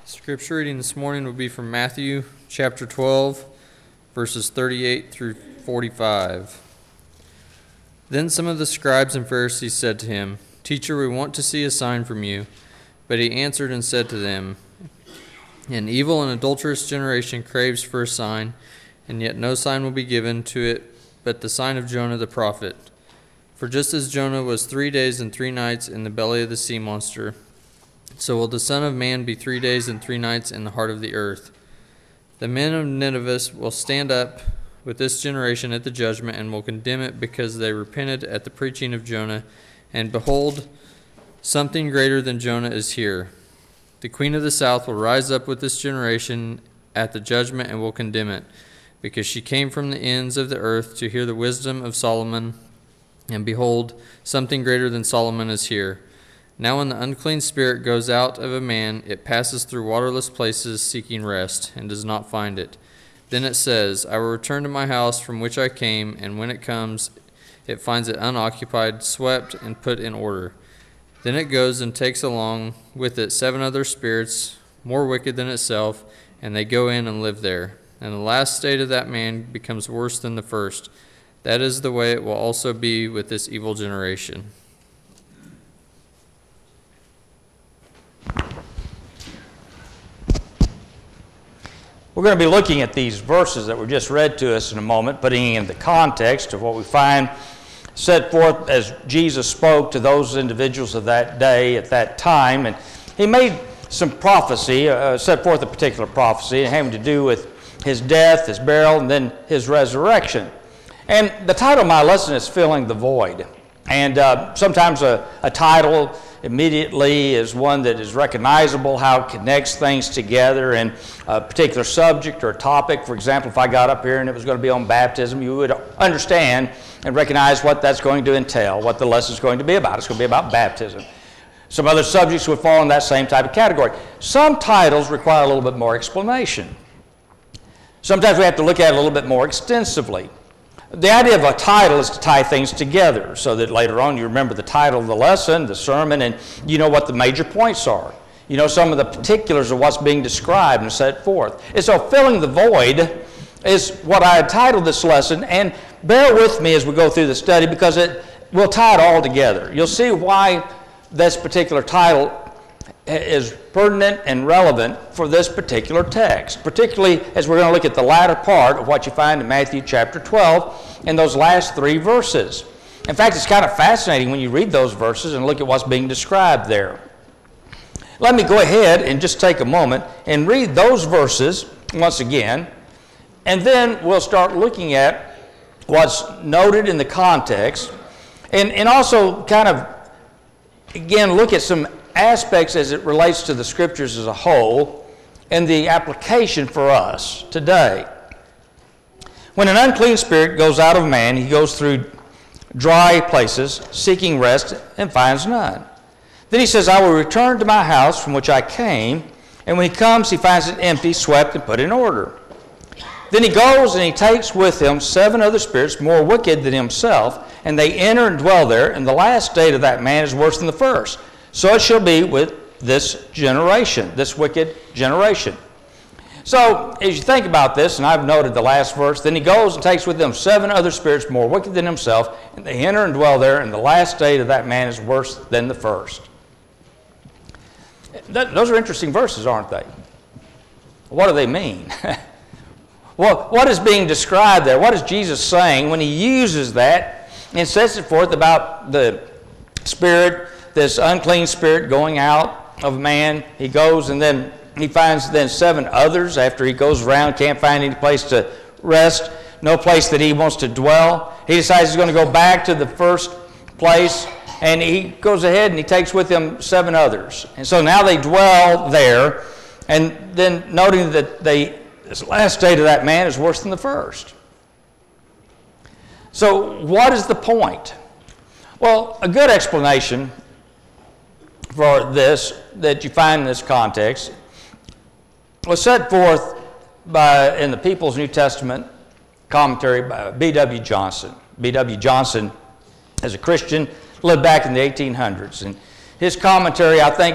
Scripture reading this morning will be from Matthew chapter 12, verses 38 through 45. Then some of the scribes and Pharisees said to him, "Teacher, we want to see a sign from you." But he answered and said to them, "An evil and adulterous generation craves for a sign, and yet no sign will be given to it but the sign of Jonah the prophet. For just as Jonah was 3 days and 3 nights in the belly of the sea monster, so will the Son of Man be 3 days and 3 nights in the heart of the earth. The men of Nineveh will stand up with this generation at the judgment and will condemn it because they repented at the preaching of Jonah. And behold, something greater than Jonah is here. The queen of the south will rise up with this generation at the judgment and will condemn it, because she came from the ends of the earth to hear the wisdom of Solomon. And behold, something greater than Solomon is here. Now when the unclean spirit goes out of a man, it passes through waterless places seeking rest, and does not find it. Then it says, I will return to my house from which I came, and when it comes, it finds it unoccupied, swept, and put in order. Then it goes and takes along with it 7 other spirits, more wicked than itself, and they go in and live there. And the last state of that man becomes worse than the first. That is the way it will also be with this evil generation." We're going to be looking at these verses that were just read to us in a moment, putting in the context of what we find set forth as Jesus spoke to those individuals of that day at that time. And he made some prophecy, set forth a particular prophecy having to do with his death, his burial, and then his resurrection. And the title of my lesson is Filling the Void. And sometimes a title immediately is one that is recognizable, how it connects things together in a particular subject or topic. For example, if I got up here and it was going to be on baptism, you would understand and recognize what that's going to entail, what the lesson is going to be about. It's going to be about baptism. Some other subjects would fall in that same type of category. Some titles require a little bit more explanation. Sometimes we have to look at it a little bit more extensively. The idea of a title is to tie things together so that later on you remember the title of the lesson, the sermon, and you know what the major points are. You know some of the particulars of what's being described and set forth. And so filling the void is what I entitled this lesson, and bear with me as we go through the study because it will tie it all together. You'll see why this particular title is pertinent and relevant for this particular text, particularly as we're going to look at the latter part of what you find in Matthew chapter 12 in those last 3 verses. In fact, it's kind of fascinating when you read those verses and look at what's being described there. Let me go ahead and just take a moment and read those verses once again, and then we'll start looking at what's noted in the context, and also kind of, again, look at some aspects as it relates to the Scriptures as a whole and the application for us today. When an unclean spirit goes out of man, he goes through dry places, seeking rest, and finds none. Then he says, I will return to my house from which I came, and when he comes, he finds it empty, swept, and put in order. Then he goes and he takes with him 7 other spirits more wicked than himself, and they enter and dwell there, and the last state of that man is worse than the first. So it shall be with this generation, this wicked generation. So as you think about this, and I've noted the last verse, then he goes and takes with him 7 other spirits more wicked than himself, and they enter and dwell there, and the last state of that man is worse than the first. Those are interesting verses, aren't they? What do they mean? Well, what is being described there? What is Jesus saying when he uses that and sets it forth about the spirit, this unclean spirit going out of man? He goes and then he finds then 7 others after he goes around, can't find any place to rest, no place that he wants to dwell. He decides he's going to go back to the first place, and he goes ahead and he takes with him 7 others. And so now they dwell there, and then noting that this last state of that man is worse than the first. So what is the point? Well, a good explanation for this that you find in this context was set forth in the People's New Testament commentary by B.W. Johnson. B.W. Johnson, as a Christian, lived back in the 1800s. And his commentary, I think,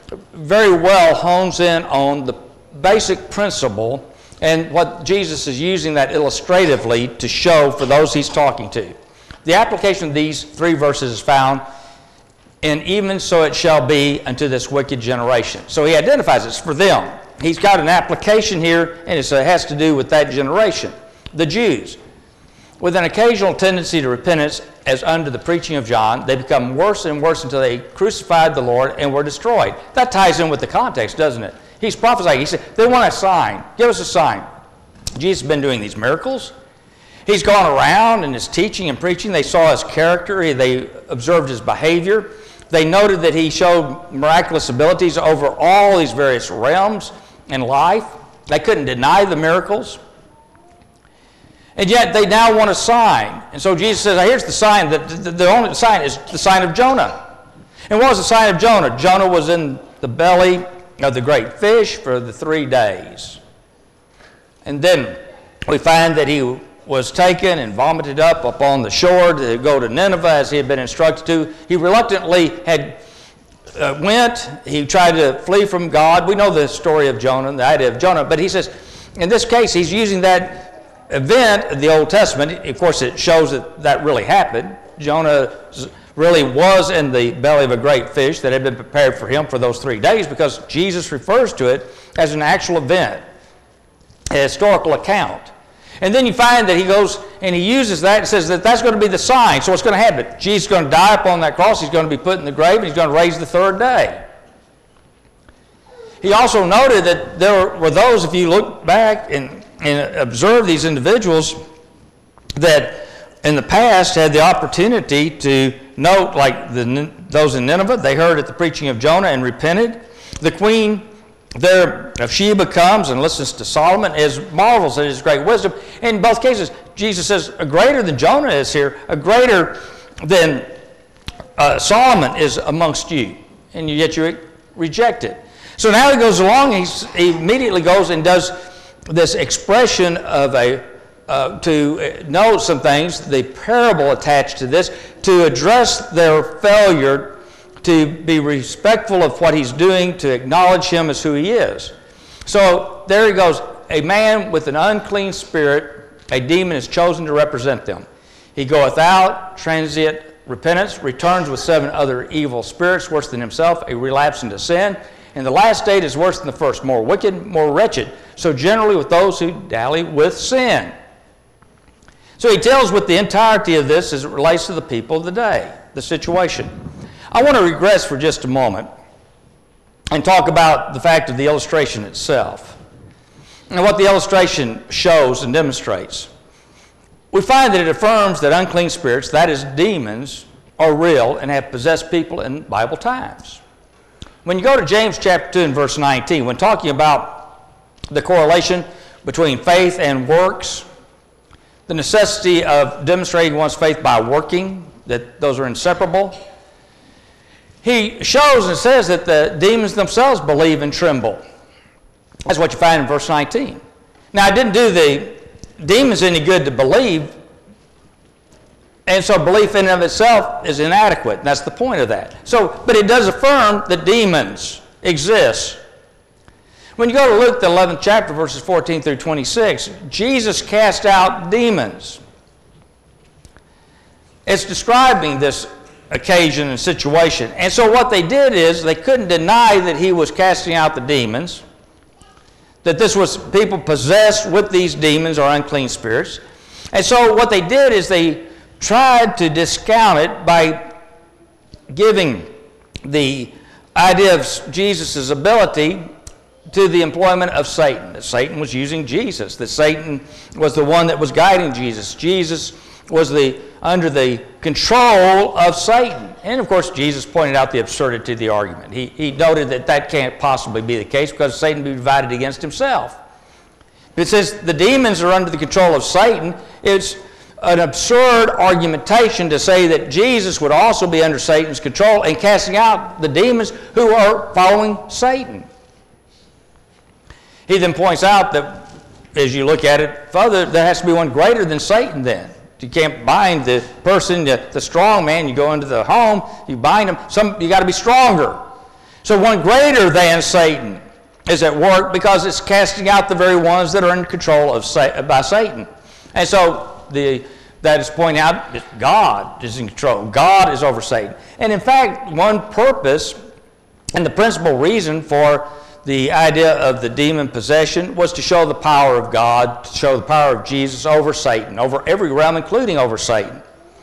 very well hones in on the basic principle and what Jesus is using that illustratively to show for those he's talking to. The application of these 3 verses is found in even so it shall be unto this wicked generation. So he identifies it's for them. He's got an application here, and it has to do with that generation, the Jews. With an occasional tendency to repentance, as under the preaching of John, they become worse and worse until they crucified the Lord and were destroyed. That ties in with the context, doesn't it? He's prophesying. He said, they want a sign. Give us a sign. Jesus has been doing these miracles. He's gone around in his teaching and preaching. They saw his character. They observed his behavior. They noted that he showed miraculous abilities over all these various realms in life. They couldn't deny the miracles. And yet they now want a sign. And so Jesus says, here's the sign. The only sign is the sign of Jonah. And what was the sign of Jonah? Jonah was in the belly of the great fish for the 3 days. And then we find that he was taken and vomited up upon the shore to go to Nineveh as he had been instructed to. He reluctantly went. He tried to flee from God. We know the story of Jonah, the idea of Jonah. But he says, in this case, he's using that event of the Old Testament. Of course, it shows that that really happened. Jonah really was in the belly of a great fish that had been prepared for him for those 3 days, because Jesus refers to it as an actual event, a historical account. And then you find that he goes and he uses that and says that that's going to be the sign. So what's going to happen? Jesus is going to die upon that cross. He's going to be put in the grave, and he's going to raise the 3rd day. He also noted that there were those, if you look back and observe these individuals, that in the past had the opportunity to note, like those in Nineveh, they heard at the preaching of Jonah and repented. The queen there of Sheba comes and listens to Solomon, marvels at his great wisdom. In both cases, Jesus says, a greater than Jonah is here, a greater than Solomon is amongst you, and yet you reject it. So now he goes along, he immediately goes and does this expression of to know some things, the parable attached to this, to address their failure to be respectful of what he's doing, to acknowledge him as who he is. So there he goes, a man with an unclean spirit, a demon is chosen to represent them. He goeth out, transient repentance, returns with 7 other evil spirits, worse than himself, a relapse into sin. And the last state is worse than the first, more wicked, more wretched. So generally with those who dally with sin. So he tells with the entirety of this as it relates to the people of the day, the situation. I want to regress for just a moment and talk about the fact of the illustration itself and what the illustration shows and demonstrates. We find that it affirms that unclean spirits, that is demons, are real and have possessed people in Bible times. When you go to James chapter 2 and verse 19, when talking about the correlation between faith and works, the necessity of demonstrating one's faith by working, that those are inseparable, he shows and says that the demons themselves believe and tremble. That's what you find in verse 19. Now, it didn't do the demons any good to believe, and so belief in and of itself is inadequate. That's the point of that. So, but it does affirm that demons exist. When you go to Luke, the 11th chapter, verses 14 through 26, Jesus cast out demons. It's describing this occasion and situation. And so what they did is they couldn't deny that he was casting out the demons, that this was people possessed with these demons or unclean spirits. And so what they did is they tried to discount it by giving the idea of Jesus' ability to the employment of Satan, that Satan was using Jesus, that Satan was the one that was guiding Jesus. Jesus was under the control of Satan. And of course, Jesus pointed out the absurdity of the argument. He noted that that can't possibly be the case because Satan would be divided against himself. If it says the demons are under the control of Satan, it's an absurd argumentation to say that Jesus would also be under Satan's control and casting out the demons who are following Satan. He then points out that as you look at it further, there has to be one greater than Satan then. You can't bind the person, the strong man. You go into the home, you bind him. You got to be stronger. So one greater than Satan is at work because it's casting out the very ones that are in control of by Satan. And so that is pointing out that God is in control. God is over Satan. And in fact, one purpose and the principal reason for the idea of the demon possession was to show the power of God, to show the power of Jesus over Satan, over every realm, including over Satan.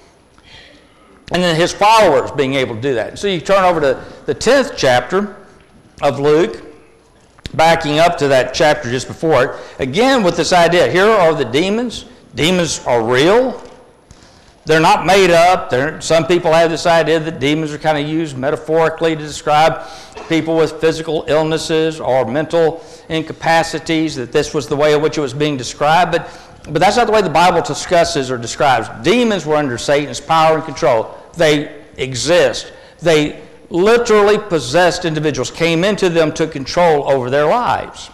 And then his followers being able to do that. So you turn over to the 10th chapter of Luke, backing up to that chapter just before it, again with this idea. Here are the demons. Demons are real. They're not made up. Some people have this idea that demons are kind of used metaphorically to describe people with physical illnesses or mental incapacities, that this was the way in which it was being described. But that's not the way the Bible discusses or describes. Demons were under Satan's power and control. They exist. They literally possessed individuals, came into them, took control over their lives.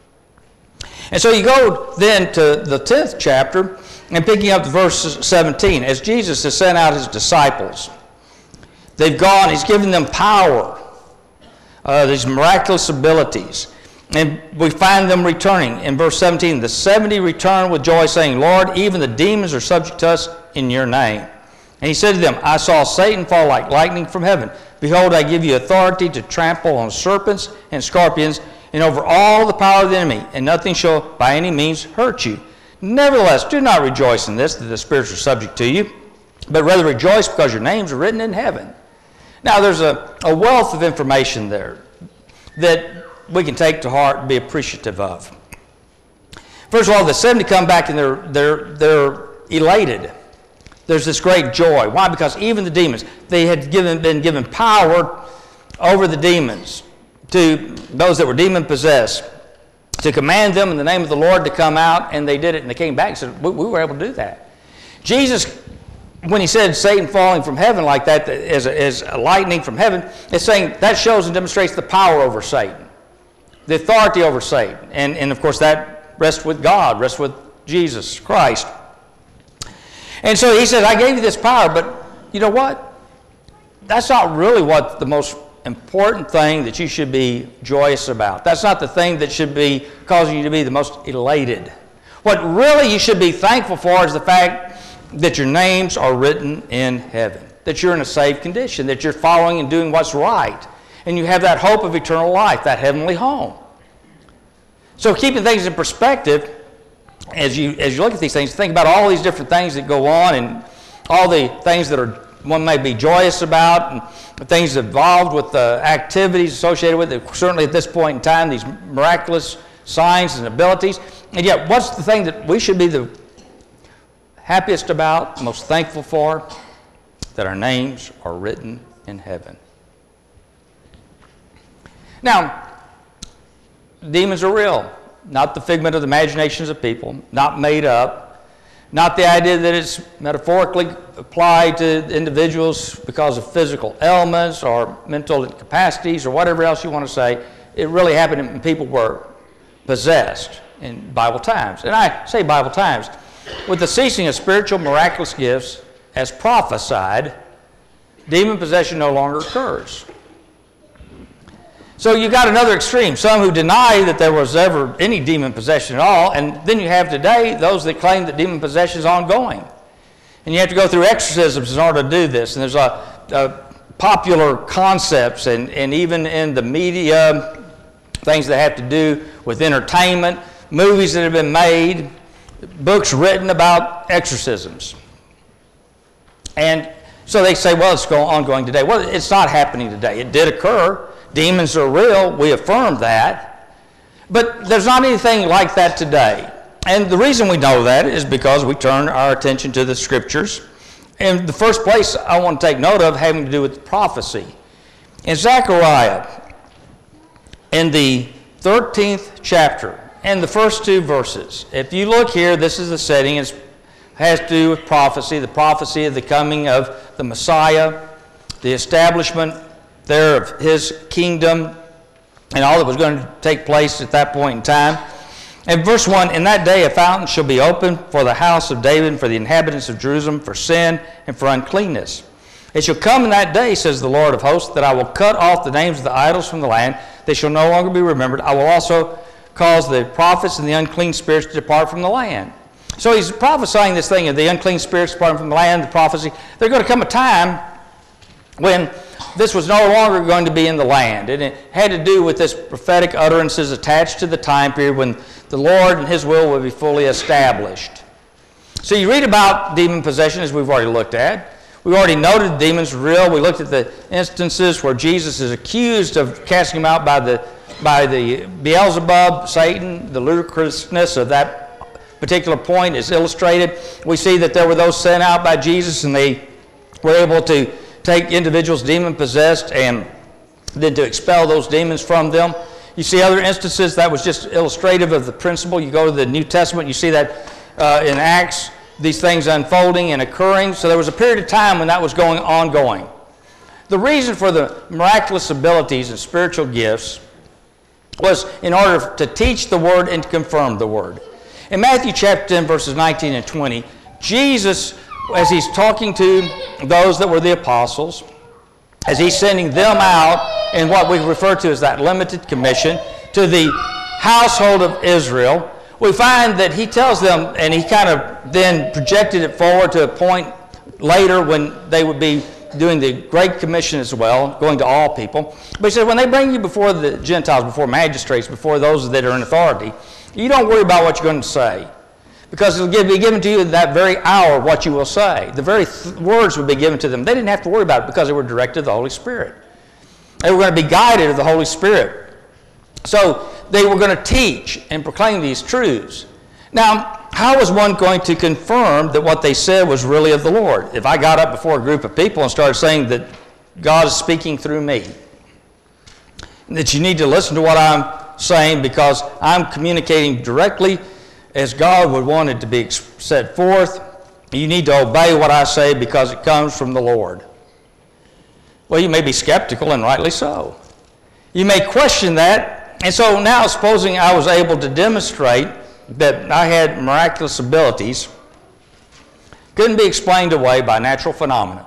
And so you go then to the 10th chapter, and picking up verse 17, as Jesus has sent out his disciples, they've gone, he's given them power, these miraculous abilities. And we find them returning. In verse 17, the 70 returned with joy, saying, Lord, even the demons are subject to us in your name. And he said to them, I saw Satan fall like lightning from heaven. Behold, I give you authority to trample on serpents and scorpions, and over all the power of the enemy, and nothing shall by any means hurt you. Nevertheless, do not rejoice in this, that the spirits are subject to you, but rather rejoice because your names are written in heaven. Now, there's a wealth of information there that we can take to heart and be appreciative of. First of all, the 70 come back and they're elated. There's this great joy. Why? Because even the demons, they had been given power over the demons, to those that were demon-possessed, to command them in the name of the Lord to come out, and they did it, and they came back and said, we were able to do that. Jesus, when he said Satan falling from heaven like that as a lightning from heaven, is saying that shows and demonstrates the power over Satan, the authority over Satan. And of course, that rests with God, rests with Jesus Christ. And so he said, I gave you this power, but you know what? That's not really what the most important thing that you should be joyous about. That's not the thing that should be causing you to be the most elated. What really you should be thankful for is the fact that your names are written in heaven, that you're in a safe condition, that you're following and doing what's right, and you have that hope of eternal life, that heavenly home. So keeping things in perspective, as you look at these things, think about all these different things that go on and all the things that one may be joyous about, and the things involved with the activities associated with it. Certainly at this point in time, these miraculous signs and abilities. And yet, what's the thing that we should be the happiest about, most thankful for? That our names are written in heaven. Now, demons are real, not the figment of the imaginations of people, not made up. Not the idea that it's metaphorically applied to individuals because of physical ailments or mental incapacities or whatever else you want to say. It really happened when people were possessed in Bible times. And I say Bible times. With the ceasing of spiritual miraculous gifts as prophesied, demon possession no longer occurs. So you got another extreme, some who deny that there was ever any demon possession at all, and then you have today those that claim that demon possession is ongoing. And you have to go through exorcisms in order to do this, and there's popular concepts, and even in the media, things that have to do with entertainment, movies that have been made, books written about exorcisms. And so they say, well, it's ongoing today. Well, it's not happening today. It did occur. Demons are real. We affirm that. But there's not anything like that today. And the reason we know that is because we turn our attention to the Scriptures. And the first place I want to take note of having to do with prophecy. In Zechariah, in the 13th chapter, and the first two verses, if you look here, this is the setting. It has to do with prophecy, the prophecy of the coming of the Messiah, the establishment there of his kingdom, and all that was going to take place at that point in time. And verse 1, in that day a fountain shall be opened for the house of David and for the inhabitants of Jerusalem for sin and for uncleanness. It shall come in that day, says the Lord of hosts, that I will cut off the names of the idols from the land. They shall no longer be remembered. I will also cause the prophets and the unclean spirits to depart from the land. So he's prophesying this thing of the unclean spirits departing from the land, the prophecy. There's going to come a time when this was no longer going to be in the land. And it had to do with this prophetic utterances attached to the time period when the Lord and his will would be fully established. So you read about demon possession, as we've already looked at. We've already noted demons are real. We looked at the instances where Jesus is accused of casting them out by the Beelzebub, Satan. The ludicrousness of that particular point is illustrated. We see that there were those sent out by Jesus, and they were able to take individuals demon-possessed and then to expel those demons from them. You see other instances that was just illustrative of the principle. You go to the New Testament, you see that in Acts, these things unfolding and occurring. So there was a period of time when that was ongoing. The reason for the miraculous abilities and spiritual gifts was in order to teach the Word and to confirm the Word. In Matthew chapter 10, verses 19 and 20, Jesus, as he's talking to those that were the apostles, as he's sending them out in what we refer to as that limited commission to the household of Israel, we find that he tells them, and he kind of then projected it forward to a point later when they would be doing the Great Commission as well, going to all people. But he said, when they bring you before the Gentiles, before magistrates, before those that are in authority, you don't worry about what you're going to say, because it will be given to you in that very hour what you will say. The very words would be given to them. They didn't have to worry about it because they were directed of the Holy Spirit. They were going to be guided of the Holy Spirit. So they were going to teach and proclaim these truths. Now, how was one going to confirm that what they said was really of the Lord? If I got up before a group of people and started saying that God is speaking through me, that you need to listen to what I'm saying because I'm communicating directly as God would want it to be set forth, you need to obey what I say because it comes from the Lord. Well, you may be skeptical, and rightly so. You may question that. And so now, supposing I was able to demonstrate that I had miraculous abilities, couldn't be explained away by natural phenomena.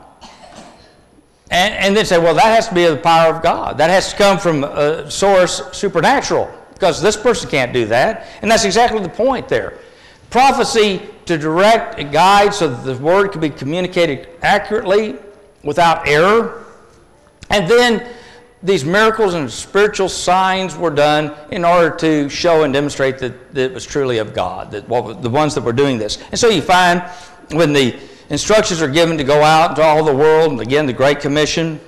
And then say, well, that has to be the power of God. That has to come from a source supernatural, because this person can't do that. And that's exactly the point there. Prophecy to direct and guide so that the word can be communicated accurately without error. And then these miracles and spiritual signs were done in order to show and demonstrate that it was truly of God, that the ones that were doing this. And so you find when the instructions are given to go out into all the world, and again the Great Commission,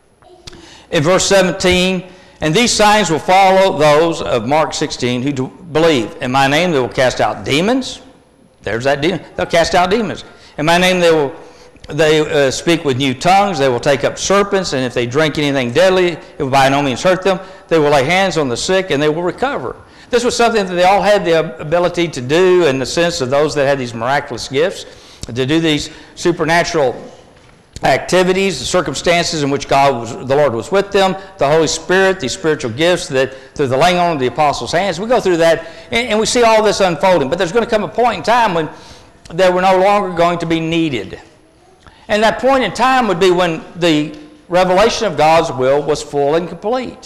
in verse 17, and these signs will follow those of Mark 16 who believe. In my name they will cast out demons. There's that demon. They'll cast out demons. In my name they will speak with new tongues. They will take up serpents, and if they drink anything deadly, it will by no means hurt them. They will lay hands on the sick, and they will recover. This was something that they all had the ability to do in the sense of those that had these miraculous gifts, to do these supernatural activities, the circumstances in which the Lord was with them, the Holy Spirit, these spiritual gifts that through the laying on of the apostles' hands. We go through that, and we see all this unfolding. But there's going to come a point in time when they were no longer going to be needed. And that point in time would be when the revelation of God's will was full and complete.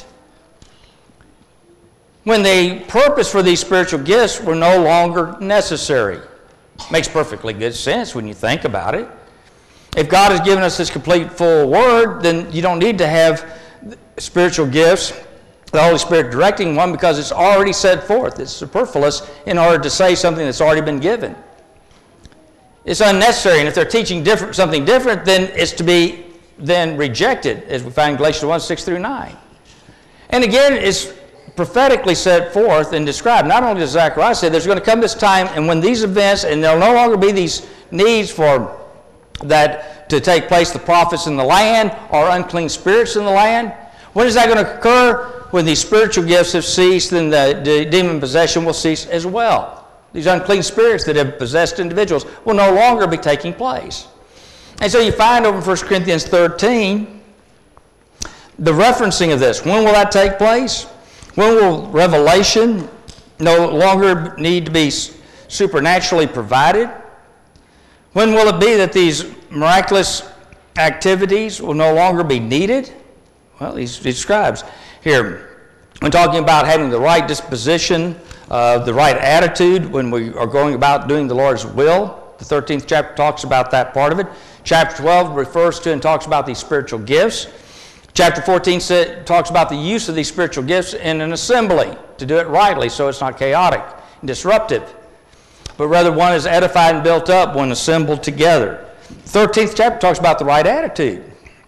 When the purpose for these spiritual gifts were no longer necessary. Makes perfectly good sense when you think about it. If God has given us this complete full word, then you don't need to have spiritual gifts, the Holy Spirit directing one, because it's already set forth. It's superfluous in order to say something that's already been given. It's unnecessary, and if they're teaching something different, then it's to be then rejected, as we find in Galatians 1, 6 through 9. And again, it's prophetically set forth and described. Not only does Zechariah say there's going to come this time, and when these events, and there'll no longer be these needs for that to take place, the prophets in the land or unclean spirits in the land. When is that going to occur? When these spiritual gifts have ceased, then the demon possession will cease as well. These unclean spirits that have possessed individuals will no longer be taking place. And so you find over in 1 Corinthians 13 the referencing of this. When will that take place? When will revelation no longer need to be supernaturally provided? When will it be that these miraculous activities will no longer be needed? Well, he describes here, when talking about having the right disposition, the right attitude when we are going about doing the Lord's will. The 13th chapter talks about that part of it. Chapter 12 refers to and talks about these spiritual gifts. Chapter 14 talks about the use of these spiritual gifts in an assembly to do it rightly so it's not chaotic and disruptive, but rather one is edified and built up when assembled together. The 13th chapter talks about the right attitude.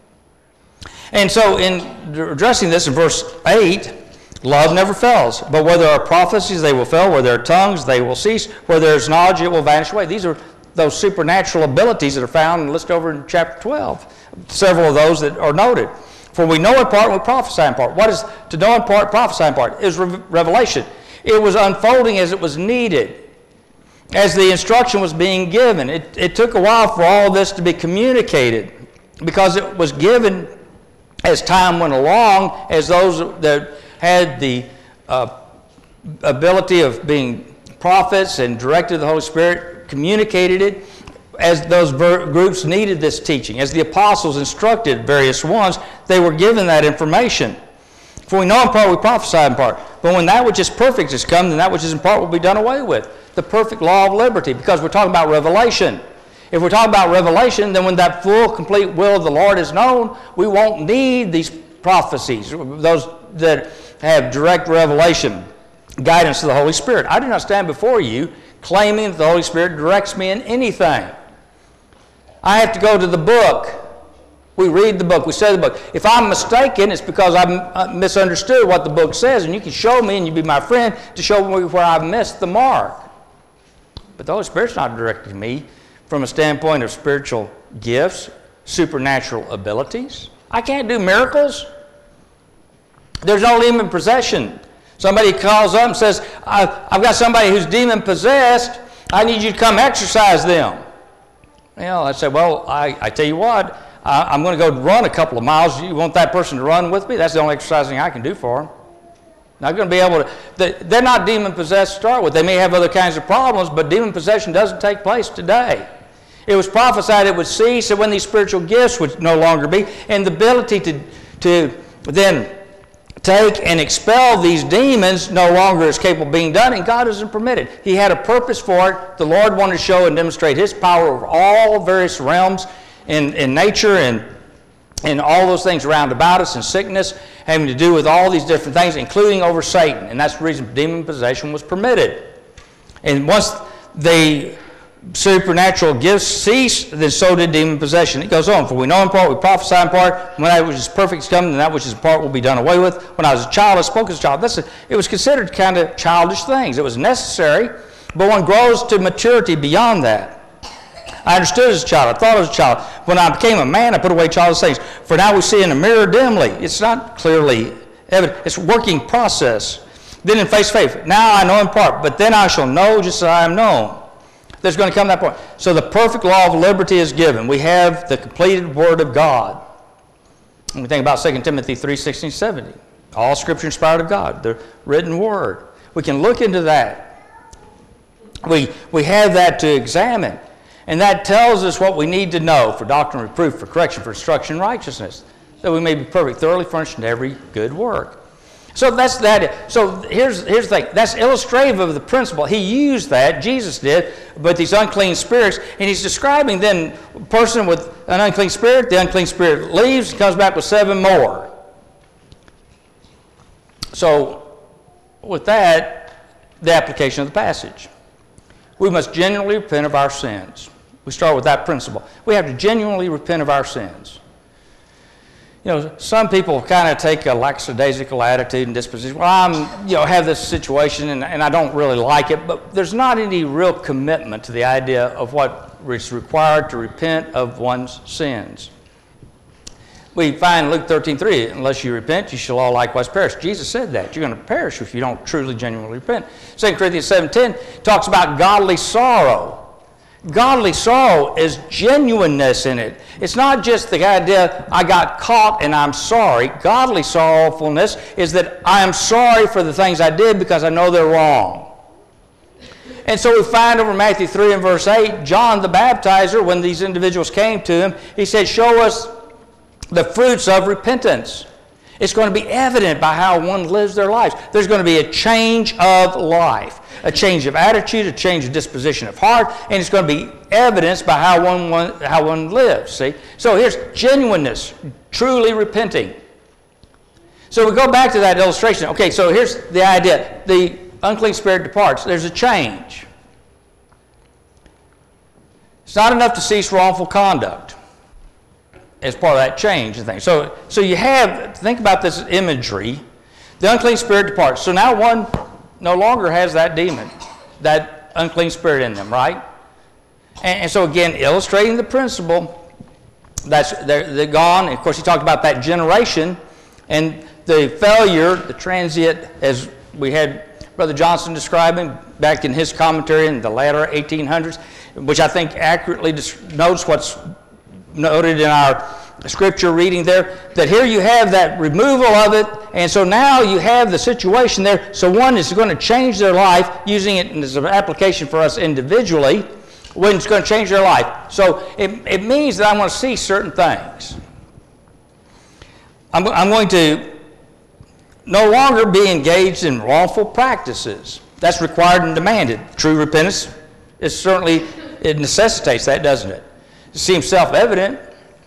And so in addressing this in verse 8, love never fails, but where there are prophecies, they will fail. Where there are tongues, they will cease. Where there is knowledge, it will vanish away. These are those supernatural abilities that are found and listed over in chapter 12. Several of those that are noted. For we know in part and we prophesy in part. What is to know in part, prophesy in part? Is revelation. It was unfolding as it was needed, as the instruction was being given. It took a while for all of this to be communicated because it was given as time went along, as those that had the ability of being prophets and directed the Holy Spirit communicated it as those groups needed this teaching. As the apostles instructed various ones, they were given that information. For we know in part, we prophesy in part. But when that which is perfect is come, then that which is in part will be done away with. The perfect law of liberty, because we're talking about revelation. If we're talking about revelation, then when that full, complete will of the Lord is known, we won't need these prophecies, those that have direct revelation, guidance of the Holy Spirit. I do not stand before you claiming that the Holy Spirit directs me in anything. I have to go to the book. We read the book. We study the book. If I'm mistaken, it's because I've misunderstood what the book says, and you can show me, and you be my friend, to show me where I've missed the mark. But the Holy Spirit's not directing me from a standpoint of spiritual gifts, supernatural abilities. I can't do miracles. There's no demon possession. Somebody calls up and says, I've got somebody who's demon possessed. I need you to come exorcise them. You know, I said, well, I tell you what, I'm going to go run a couple of miles. You want that person to run with me? That's the only exercising I can do for them. Not going to be able to. They're not demon possessed to start with. They may have other kinds of problems, but demon possession doesn't take place today. It was prophesied it would cease, and when these spiritual gifts would no longer be, and the ability to then take and expel these demons no longer is capable of being done, and God doesn't permit it. He had a purpose for it. The Lord wanted to show and demonstrate His power over all various realms in nature and all those things around about us, and sickness, having to do with all these different things, including over Satan. And that's the reason demon possession was permitted. And once the supernatural gifts cease, then so did demon possession. It goes on. For we know in part, we prophesy in part. When that which is perfect is come, then that which is in part will be done away with. When I was a child, I spoke as a child. It was considered kind of childish things. It was necessary, but one grows to maturity beyond that. I understood as a child. I thought as a child. When I became a man, I put away childish things. For now we see in a mirror dimly. It's not clearly evident. It's a working process. Then in face to face. Now I know in part, but then I shall know just as I am known. There's going to come that point. So the perfect law of liberty is given. We have the completed Word of God. And we think about 2 Timothy 3:16, 17. All Scripture inspired of God, the written Word. We can look into that. We have that to examine. And that tells us what we need to know for doctrine, reproof, for correction, for instruction in righteousness, that we may be perfect, thoroughly furnished in every good work. So that's that. So here's the thing. That's illustrative of the principle. He used that, Jesus did, but these unclean spirits, and he's describing then a person with an unclean spirit. The unclean spirit leaves, comes back with 7 more. So with that, the application of the passage. We must genuinely repent of our sins. We start with that principle. We have to genuinely repent of our sins. You know, some people kind of take a lackadaisical attitude and disposition. Well, have this situation and I don't really like it, but there's not any real commitment to the idea of what is required to repent of one's sins. We find Luke 13:3, unless you repent, you shall all likewise perish. Jesus said that. You're going to perish if you don't truly, genuinely repent. 2 Corinthians 7:10 talks about godly sorrow. Godly sorrow is genuineness in it. It's not just the idea, I got caught and I'm sorry. Godly sorrowfulness is that I am sorry for the things I did because I know they're wrong. And so we find over Matthew 3 and verse 8, John the Baptizer, when these individuals came to him, he said, show us the fruits of repentance. It's going to be evident by how one lives their lives. There's going to be a change of life, a change of attitude, a change of disposition of heart, and it's going to be evidenced by how one lives, see? So here's genuineness, truly repenting. So we go back to that illustration. Okay, so here's the idea. The unclean spirit departs. There's a change. It's not enough to cease wrongful conduct as part of that change and thing. So you have, think about this imagery. The unclean spirit departs. So now one no longer has that demon, that unclean spirit in them, right? And so again, illustrating the principle, they're gone. And of course, he talked about that generation and the failure, the transient, as we had Brother Johnson describing back in his commentary in the latter 1800s, which I think accurately notes what's noted in our scripture reading there, that here you have that removal of it, and so now you have the situation there, so one is going to change their life, using it as an application for us individually, when it's going to change their life. So it means that I'm going to see certain things. I'm going to no longer be engaged in wrongful practices. That's required and demanded. True repentance is certainly, it necessitates that, doesn't it? It seems self-evident,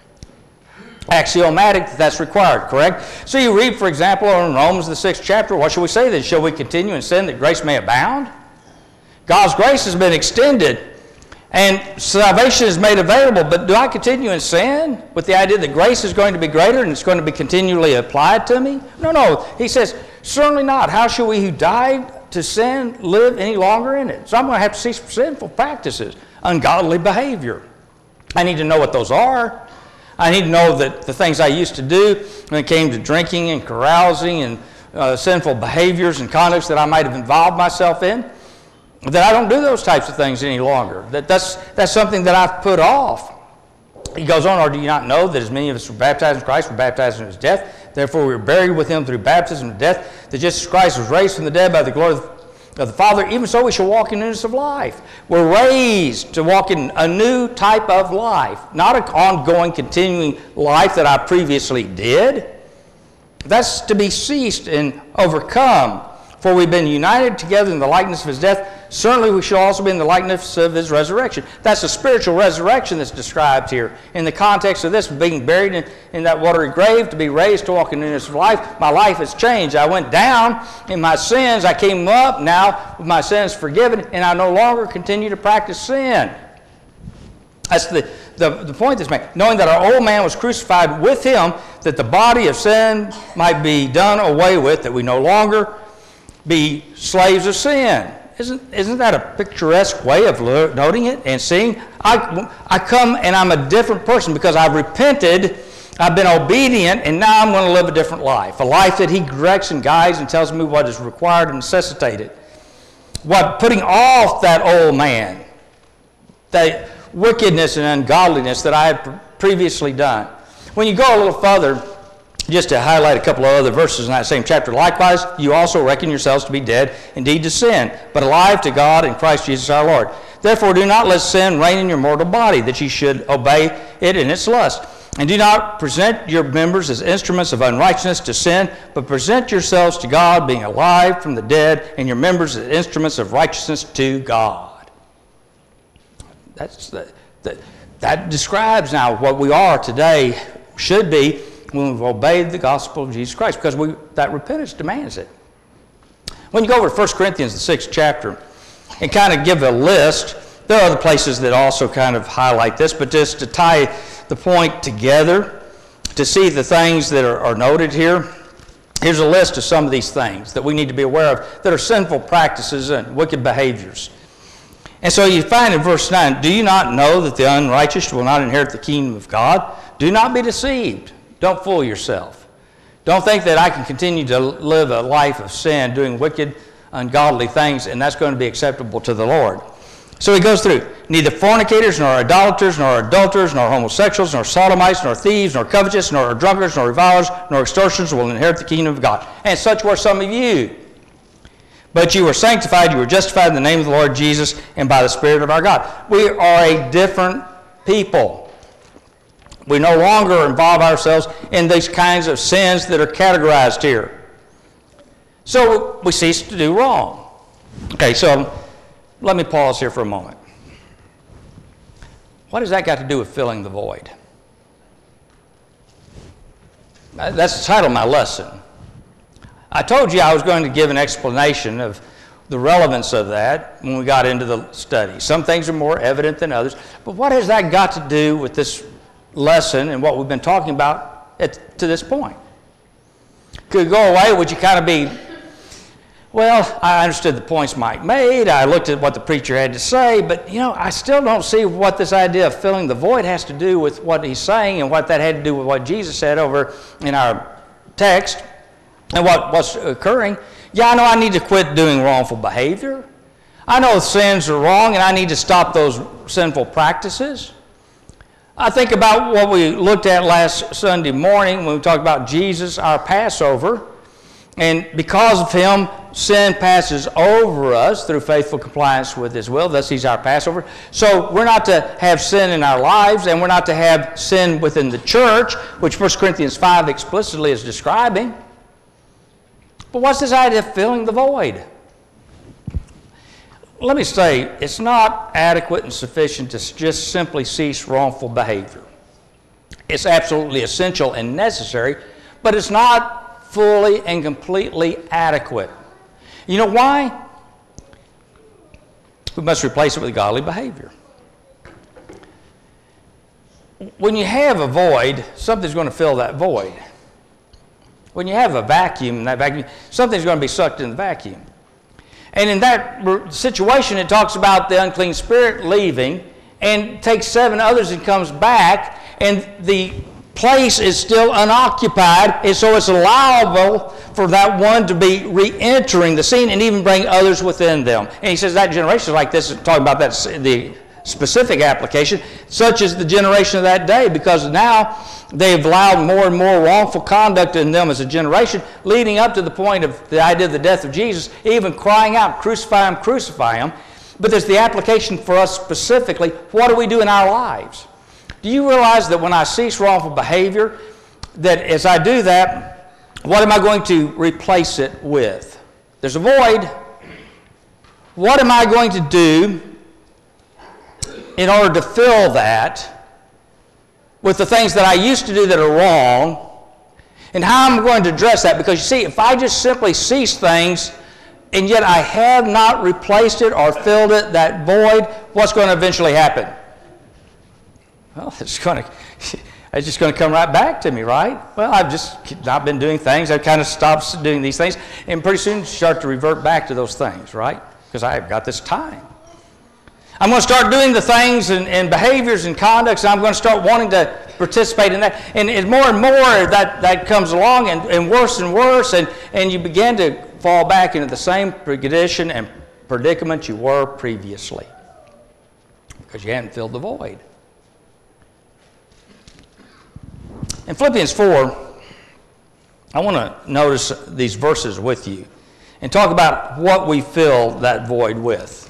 axiomatic that that's required, correct? So you read, for example, in Romans the 6th chapter, what shall we say then? Shall we continue in sin that grace may abound? God's grace has been extended and salvation is made available, but do I continue in sin with the idea that grace is going to be greater and it's going to be continually applied to me? No. He says, certainly not. How shall we who died to sin live any longer in it? So I'm going to have to cease sinful practices, ungodly behavior. I need to know what those are. I need to know that the things I used to do when it came to drinking and carousing and sinful behaviors and conducts that I might have involved myself in, that I don't do those types of things any longer. That's something that I've put off. He goes on, or do you not know that as many of us were baptized in Christ were baptized in his death? Therefore we were buried with him through baptism and death, that just as Christ was raised from the dead by the glory of the Father, even so we shall walk in newness of life. We're raised to walk in a new type of life, not an ongoing, continuing life that I previously did. That's to be ceased and overcome. For we've been united together in the likeness of his death, certainly we shall also be in the likeness of his resurrection. That's a spiritual resurrection that's described here. In the context of this, being buried in that watery grave, to be raised to walk in newness of life, my life has changed. I went down in my sins, I came up, now with my sins forgiven, and I no longer continue to practice sin. That's the point that's made. Knowing that our old man was crucified with him, that the body of sin might be done away with, that we no longer be slaves of sin. Isn't that a picturesque way of noting it and seeing? I come and I'm a different person because I've repented, I've been obedient, and now I'm going to live a different life. A life that he directs and guides and tells me what is required and necessitated. Putting off that old man, that wickedness and ungodliness that I had previously done. When you go a little further, just to highlight a couple of other verses in that same chapter. Likewise, you also reckon yourselves to be dead indeed to sin, but alive to God in Christ Jesus our Lord. Therefore do not let sin reign in your mortal body, that ye should obey it in its lust. And do not present your members as instruments of unrighteousness to sin, but present yourselves to God, being alive from the dead, and your members as instruments of righteousness to God. That describes now what we are today, should be, when we've obeyed the gospel of Jesus Christ, because that repentance demands it. When you go over to 1 Corinthians, the 6th chapter, and kind of give a list, there are other places that also kind of highlight this, but just to tie the point together, to see the things that are noted here, here's a list of some of these things that we need to be aware of that are sinful practices and wicked behaviors. And so you find in verse 9, do you not know that the unrighteous will not inherit the kingdom of God? Do not be deceived. Don't fool yourself. Don't think that I can continue to live a life of sin, doing wicked, ungodly things, and that's going to be acceptable to the Lord. So he goes through, neither fornicators, nor idolaters, nor adulterers, nor homosexuals, nor sodomites, nor thieves, nor covetous, nor drunkards, nor revilers, nor extortioners will inherit the kingdom of God. And such were some of you. But you were sanctified, you were justified in the name of the Lord Jesus and by the Spirit of our God. We are a different people. We no longer involve ourselves in these kinds of sins that are categorized here. So we cease to do wrong. Okay, so let me pause here for a moment. What has that got to do with filling the void? That's the title of my lesson. I told you I was going to give an explanation of the relevance of that when we got into the study. Some things are more evident than others, but what has that got to do with this lesson and what we've been talking about to this point? Could it go away? Would you kind of be, well, I understood the points Mike made, I looked at what the preacher had to say, but I still don't see what this idea of filling the void has to do with what he's saying and what that had to do with what Jesus said over in our text. And what's occurring, I know I need to quit doing wrongful behavior. I know sins are wrong and I need to stop those sinful practices. I think about what we looked at last Sunday morning when we talked about Jesus, our Passover. And because of him, sin passes over us through faithful compliance with his will. Thus, he's our Passover. So we're not to have sin in our lives, and we're not to have sin within the church, which 1 Corinthians 5 explicitly is describing. But what's this idea of filling the void? Let me say, it's not adequate and sufficient to just simply cease wrongful behavior. It's absolutely essential and necessary, but it's not fully and completely adequate. You know why? We must replace it with godly behavior. When you have a void, something's going to fill that void. When you have a vacuum, something's going to be sucked in the vacuum. And in that situation, it talks about the unclean spirit leaving and takes 7 others and comes back, and the place is still unoccupied, and so it's allowable for that one to be re-entering the scene and even bring others within them. And he says that generation is like this, talking about that, the specific application, such as the generation of that day, because now they've allowed more and more wrongful conduct in them as a generation, leading up to the point of the idea of the death of Jesus, even crying out, crucify him, crucify him. But there's the application for us specifically. What do we do in our lives? Do you realize that when I cease wrongful behavior, that as I do that, what am I going to replace it with? There's a void. What am I going to do in order to fill that with the things that I used to do that are wrong, and how I'm going to address that? Because you see, if I just simply cease things and yet I have not replaced it or filled it, that void, what's going to eventually happen? Well, it's just going to come right back to me, right? Well, I've just not been doing things. I've kind of stopped doing these things, and pretty soon start to revert back to those things, right? Because I've got this time. I'm going to start doing the things and behaviors and conducts, and I'm going to start wanting to participate in that. And more and more that comes along, and worse, and you begin to fall back into the same condition and predicament you were previously because you hadn't filled the void. In Philippians 4, I want to notice these verses with you and talk about what we fill that void with.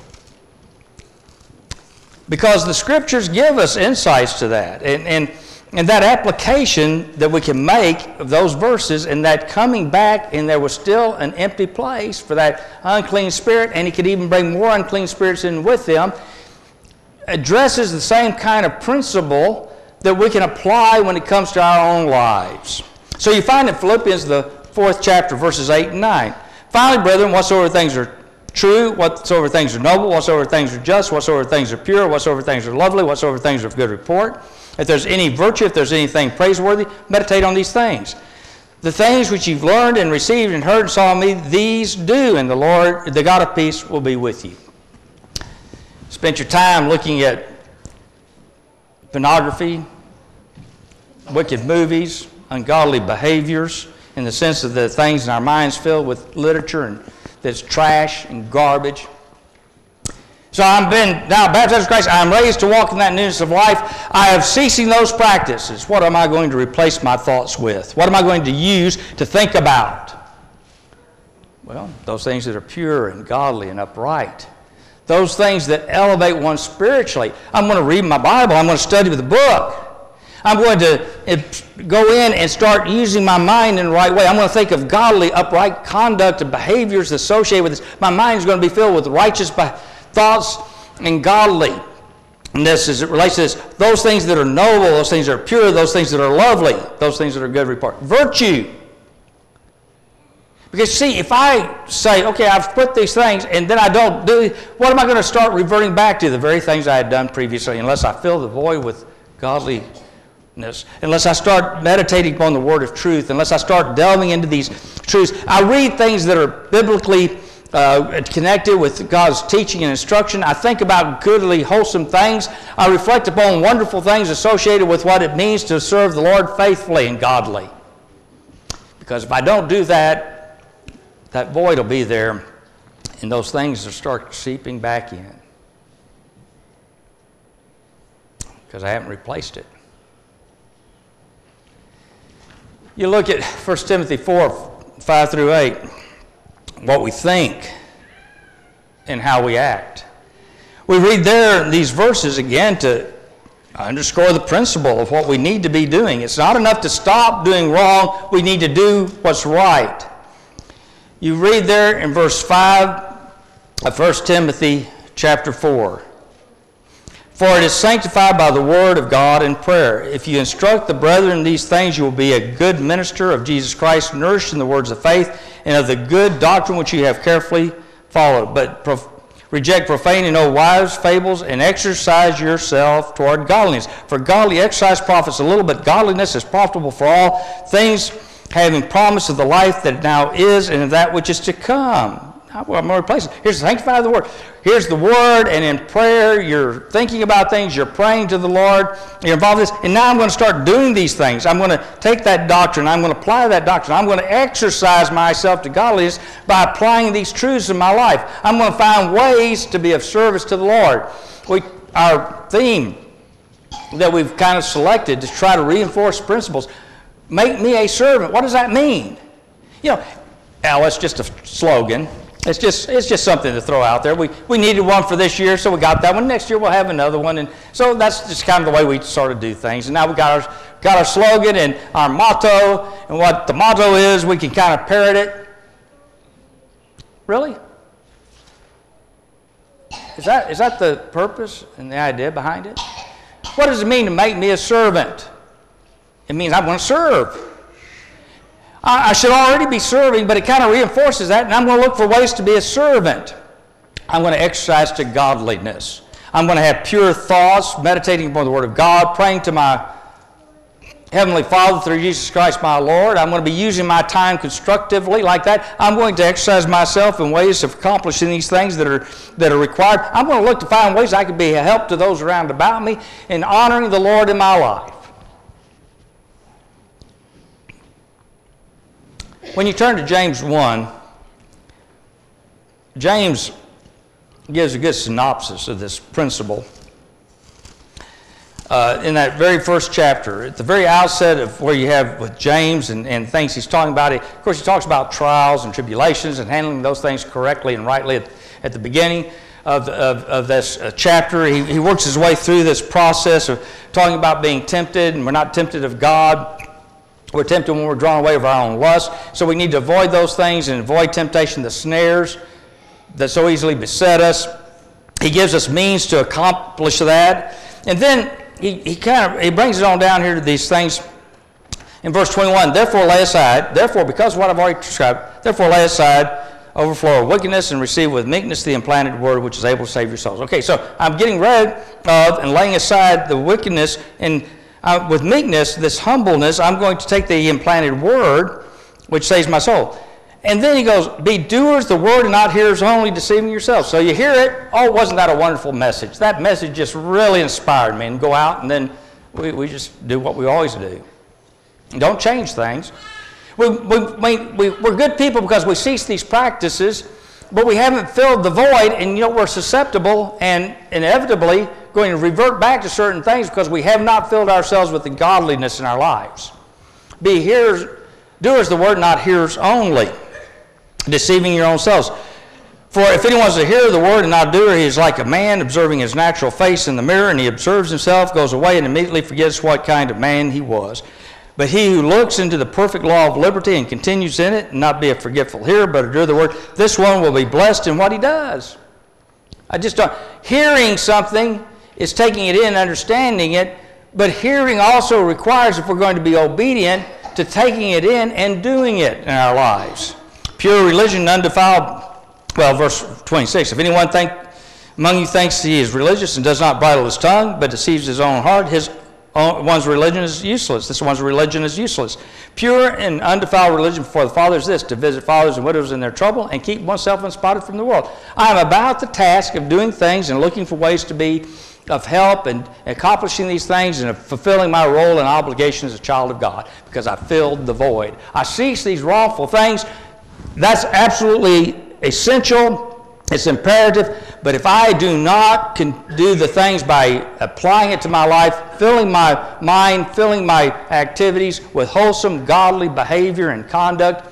Because the Scriptures give us insights to that. And that application that we can make of those verses, and that coming back and there was still an empty place for that unclean spirit, and he could even bring more unclean spirits in with him, addresses the same kind of principle that we can apply when it comes to our own lives. So you find in Philippians, the 4th chapter, verses 8 and 9. Finally, brethren, whatsoever things are true, whatsoever things are noble, whatsoever things are just, whatsoever things are pure, whatsoever things are lovely, whatsoever things are of good report. If there's any virtue, if there's anything praiseworthy, meditate on these things. The things which you've learned and received and heard and saw in me, these do, and the Lord, the God of peace, will be with you. Spent your time looking at pornography, wicked movies, ungodly behaviors, in the sense of the things in our minds filled with literature and that's trash and garbage. So I've been now baptized in Christ. I am raised to walk in that newness of life. I have ceasing those practices. What am I going to replace my thoughts with? What am I going to use to think about? Well, those things that are pure and godly and upright. Those things that elevate one spiritually. I'm going to read my Bible. I'm going to study the book. I'm going to go in and start using my mind in the right way. I'm going to think of godly, upright conduct and behaviors associated with this. My mind is going to be filled with righteous thoughts and godliness as it relates to this. Those things that are noble, those things that are pure, those things that are lovely, those things that are good report. Virtue. Because see, if I say, okay, I've put these things and then I don't do, what am I going to start reverting back to? The very things I had done previously, unless I fill the void with godliness, unless I start meditating upon the word of truth, unless I start delving into these truths. I read things that are biblically connected with God's teaching and instruction. I think about goodly, wholesome things. I reflect upon wonderful things associated with what it means to serve the Lord faithfully and godly. Because if I don't do that, that void will be there, and those things will start seeping back in. Because I haven't replaced it. You look at 1 Timothy 4, 5 through 8, what we think and how we act. We read there in these verses again to underscore the principle of what we need to be doing. It's not enough to stop doing wrong. We need to do what's right. You read there in verse 5 of 1 Timothy chapter 4. For it is sanctified by the word of God and prayer. If you instruct the brethren in these things, you will be a good minister of Jesus Christ, nourished in the words of faith and of the good doctrine which you have carefully followed. But reject profane and old wives' fables, and exercise yourself toward godliness. For godly exercise profits a little, but godliness is profitable for all things, having promise of the life that now is and of that which is to come. I'm going to replace it. Here's the sanctified of the word. Here's the word, and in prayer, you're thinking about things, you're praying to the Lord, you're involved in this, and now I'm going to start doing these things. I'm going to take that doctrine, I'm going to apply that doctrine, I'm going to exercise myself to godliness by applying these truths in my life. I'm going to find ways to be of service to the Lord. Our theme that we've kind of selected to try to reinforce principles, make me a servant. What does that mean? You know, now it's just a slogan. It's just something to throw out there. We needed one for this year, so we got that one. Next year we'll have another one, and so that's just kind of the way we sort of do things. And now we got our slogan and our motto, and what the motto is, we can kind of parrot it. Really? Is that the purpose and the idea behind it? What does it mean to make me a servant? It means I'm going to serve. I should already be serving, but it kind of reinforces that, and I'm going to look for ways to be a servant. I'm going to exercise to godliness. I'm going to have pure thoughts, meditating upon the Word of God, praying to my Heavenly Father through Jesus Christ my Lord. I'm going to be using my time constructively like that. I'm going to exercise myself in ways of accomplishing these things that are required. I'm going to look to find ways I can be a help to those around about me in honoring the Lord in my life. When you turn to James 1, James gives a good synopsis of this principle. In that very first chapter, at the very outset of where you have with James and things he's talking about, of course he talks about trials and tribulations and handling those things correctly and rightly at the beginning of this chapter. He works his way through this process of talking about being tempted, and we're not tempted of God. We're tempted when we're drawn away of our own lust. So we need to avoid those things and avoid temptation, the snares that so easily beset us. He gives us means to accomplish that. And then he brings it on down here to these things in verse 21. Therefore because of what I've already described, therefore lay aside overflow of wickedness and receive with meekness the implanted word which is able to save your souls. Okay, so I'm getting rid of and laying aside the wickedness, and with meekness, this humbleness, I'm going to take the implanted word, which saves my soul. And then he goes, be doers the word and not hearers only, deceiving yourselves. So you hear it, oh, wasn't that a wonderful message? That message just really inspired me. And go out and then we just do what we always do. Don't change things. We're good people because we cease these practices, but we haven't filled the void, and we're susceptible and inevitably going to revert back to certain things because we have not filled ourselves with the godliness in our lives. Be doers the word, not hearers only. deceiving your own selves. For if anyone is a hearer of the word and not a doer, he is like a man observing his natural face in the mirror, and he observes himself, goes away, and immediately forgets what kind of man he was. But he who looks into the perfect law of liberty and continues in it, and not be a forgetful hearer, but a doer of the word, this one will be blessed in what he does. Hearing something is taking it in, understanding it, but hearing also requires, if we're going to be obedient, to taking it in and doing it in our lives. Pure religion, undefiled. Well, verse 26, if anyone among you thinks he is religious and does not bridle his tongue, but deceives his own heart, one's religion is useless. This one's religion is useless. Pure and undefiled religion before the Father is this, to visit fathers and widows in their trouble and keep oneself unspotted from the world. I am about the task of doing things and looking for ways to be of help and accomplishing these things and of fulfilling my role and obligation as a child of God, because I filled the void. I cease these wrongful things. That's absolutely essential. It's imperative. But if I do not do the things by applying it to my life, filling my mind, filling my activities with wholesome, godly behavior and conduct,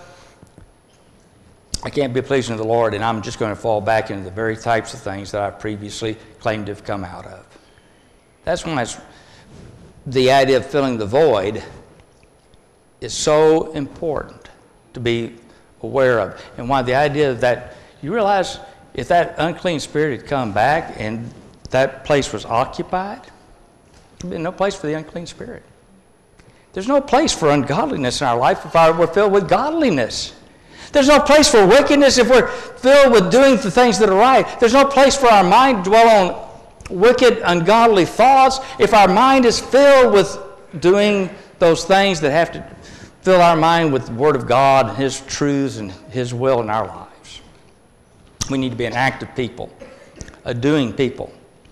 I can't be pleasing to the Lord, and I'm just going to fall back into the very types of things that I previously claimed to have come out of. That's why the idea of filling the void is so important to be aware of, and why the idea that you realize if that unclean spirit had come back and that place was occupied, there'd be no place for the unclean spirit. There's no place for ungodliness in our life if we're filled with godliness. There's no place for wickedness if we're filled with doing the things that are right. There's no place for our mind to dwell on wicked, ungodly thoughts if our mind is filled with doing those things that have to fill our mind with the Word of God and His truths and His will in our lives. We need to be an active people, a doing people.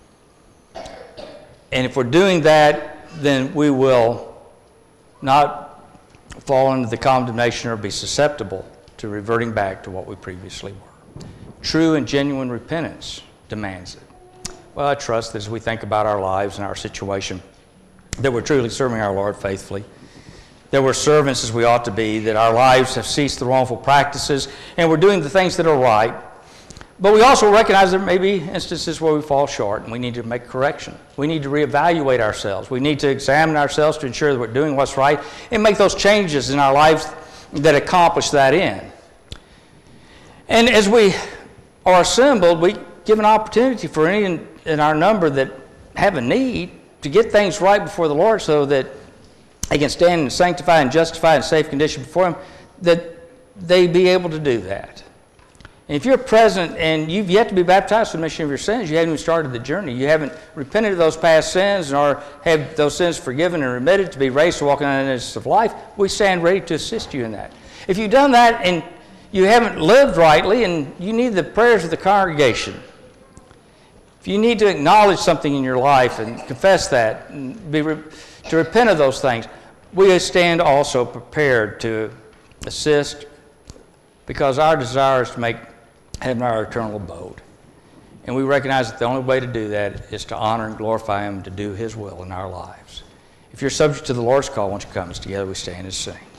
And if we're doing that, then we will not fall into the condemnation or be susceptible to reverting back to what we previously were. True and genuine repentance demands it. Well, I trust that as we think about our lives and our situation, that we're truly serving our Lord faithfully, that we're servants as we ought to be, that our lives have ceased the wrongful practices, and we're doing the things that are right. But we also recognize there may be instances where we fall short, and we need to make correction. We need to reevaluate ourselves. We need to examine ourselves to ensure that we're doing what's right and make those changes in our lives that accomplish that end. And as we are assembled, we give an opportunity for any in our number that have a need to get things right before the Lord so that they can stand in sanctified and justified and safe condition before Him, that they be able to do that. And if you're present and you've yet to be baptized for the remission of your sins, you haven't even started the journey. You haven't repented of those past sins or have those sins forgiven and remitted to be raised to walk in the newness of life, we stand ready to assist you in that. If you've done that and you haven't lived rightly and you need the prayers of the congregation, if you need to acknowledge something in your life and confess that and to repent of those things, we stand also prepared to assist, because our desire is to make heaven our eternal abode. And we recognize that the only way to do that is to honor and glorify Him, to do His will in our lives. If you're subject to the Lord's call, won't you come as together we stand and sing.